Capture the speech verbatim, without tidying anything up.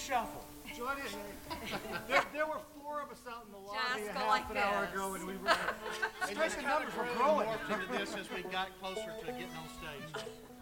shuffle. Join in. There, there were four of us out in the lobby Just a go half like an hour this. ago, and we were. Stress numbers were growing. Morphed into this as we got closer to getting on stage.